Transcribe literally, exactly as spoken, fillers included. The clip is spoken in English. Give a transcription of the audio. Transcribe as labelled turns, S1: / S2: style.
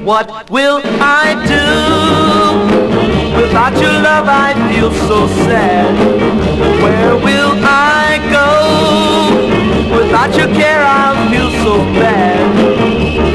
S1: What will I do? Without your love I feel so sad. Where will I go? Without your care I'll feel so bad.